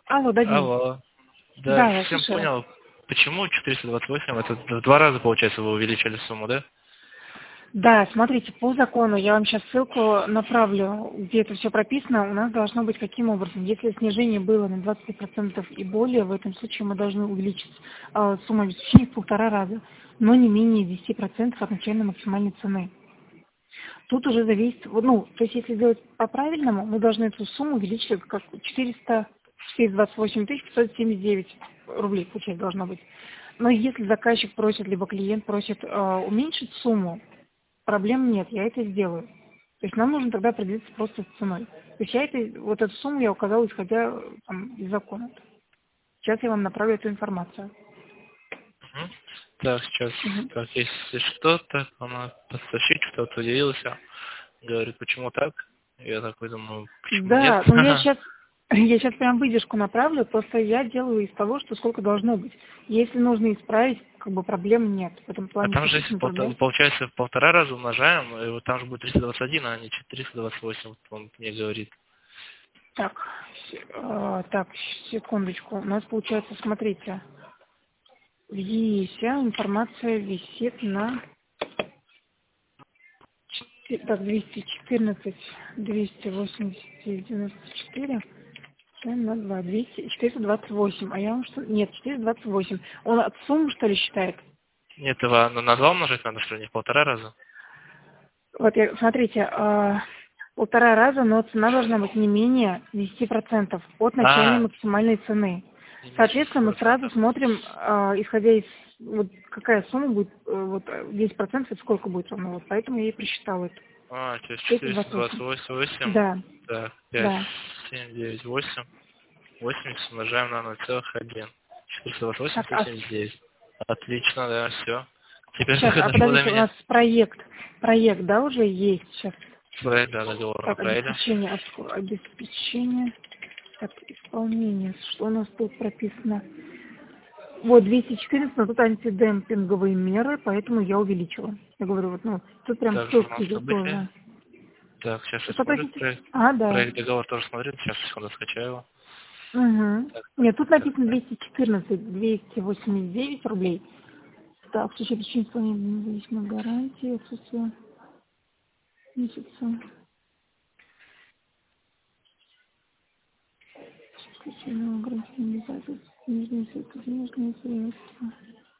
Алло, да, Денис. Алло. Да, Да, я всем слушаю. понял. Почему 428? Это в 2 раза, получается, вы увеличили сумму, да? Да, смотрите, по закону, я вам сейчас ссылку направлю, где это все прописано, у нас должно быть каким образом. Если снижение было на 25% и более, в этом случае мы должны увеличить сумму обеспечения в 1,5 раза, но не менее 10% от начальной максимальной цены. Тут уже зависит, ну, то есть если сделать по-правильному, мы должны эту сумму увеличить как 428 579 рублей, получается, должно быть. Но если заказчик просит, либо клиент просит уменьшить сумму, проблем нет, я это сделаю. То есть нам нужно тогда определиться просто с ценой. То есть вот эту сумму я указала, исходя там, из закона. Сейчас я вам направлю эту информацию. Мгм. Так, сейчас, Мгм. так, если что-то, она поставщик что-то удивился, говорит, почему так? Я такой думаю, почему нет? Да, ну я сейчас прям выдержку направлю, просто я делаю из того, что сколько должно быть. Если нужно исправить, как бы проблем нет. В этом А плане там же, если действительно проблем. получается, в 1,5 раза умножаем, и вот там же будет 321, а не 428, вот он мне говорит. Так, так, секундочку. У нас получается, смотрите, в ЕИСе информация висит на так, 214, 280, 94, на 2, 200, 428. А я вам что? Нет, 428. Он от суммы, что ли, считает? Нет, его на 2 умножить надо, что ли, не в 1,5 раза? Вот, смотрите, 1,5 раза, но цена должна быть не менее 10% от начальной А, максимальной цены. не меньше Соответственно, мы сразу 10%. смотрим, исходя из, вот, какая сумма будет, вот, 10% это сколько будет ровно. Вот, поэтому я и просчитала это. А, то есть 428. 428, Да, так, 5, да. 7, 9, 8, 80 умножаем на 0,1. 428, Так, а 179. Отлично, да, все. Теперь сейчас, только дошло до подождите, у нас меня. проект, да, уже есть сейчас. Проект, да, договор Так, направили. обеспечение, так, исполнение, что у нас тут прописано? Вот, 214, но тут антидемпинговые меры, поэтому я увеличила. Я говорю, вот, ну, тут прям Также у ссылка нас идет тоже. событие. Так, сейчас я Что смотрю простите? проект. Да. Проект договор тоже смотрю. Сейчас, секунду, скачаю его. Угу. Так, так, Нет, тут так, так, написано так. 214, 289 рублей. Так, в случае причины исполнения независимой гарантии, отсутствие месяца, исключительного ограничения обязательств, денежные средства, денежные средства.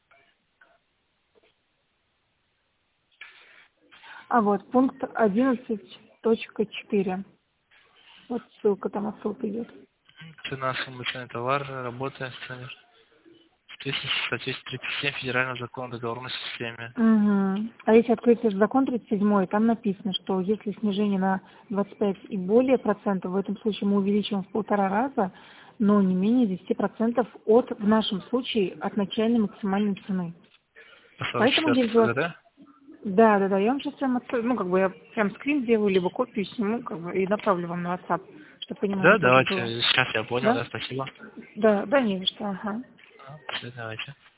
А вот, пункт 11.4. Вот ссылка, там отсылка идет. Цена, сумма, цена товара, работа, ценер. В соответствии 37 федерального закона о договорной системе. Угу. А если открыть этот закон 37, там написано, что если снижение на 25 и более процентов, в этом случае мы увеличиваем в 1,5 раза, но не менее 10% от, в нашем случае, от начальной максимальной цены. По Поэтому 44 я взяла... да? Да, я вам сейчас прям ну, как бы я прям скрин сделаю, либо копию сниму, как бы, и направлю вам на WhatsApp, чтобы понимание Да, тоже было. давайте. Сейчас я понял, Да? да, спасибо. Да, не за что, ага. Давайте.